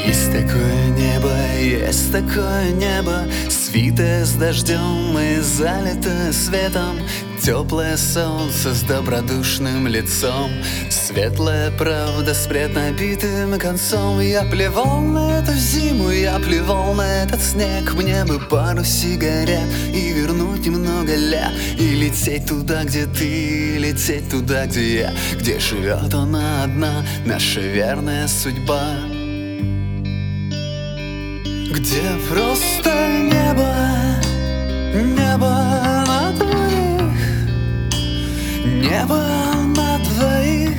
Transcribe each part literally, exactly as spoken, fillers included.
Есть такое небо, есть такое небо, свитое с дождем и залитое светом. Теплое солнце с добродушным лицом, светлая правда с преднабитым концом. Я плевал на эту зиму, я плевал на этот снег. Мне бы пару сигарет и вернуть немного лет, и лететь туда, где ты, лететь туда, где я, где живет она одна, наша верная судьба. Где просто небо, небо на двоих, небо на двоих.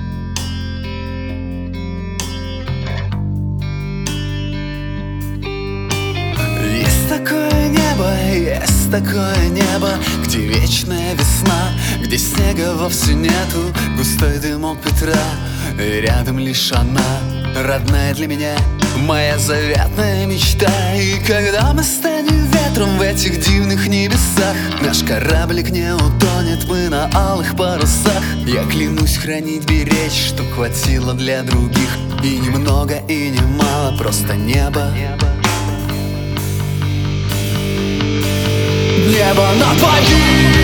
Есть такое небо, есть такое небо, где вечная весна, где снега вовсе нету, густой дымок Петра, и рядом лишь она, родная для меня, моя заветная мечта. И когда мы станем ветром в этих дивных небесах, наш кораблик не утонет, мы на алых парусах. Я клянусь хранить, беречь, чтоб хватило для других, и немного, и немало, просто небо. Небо на двоих.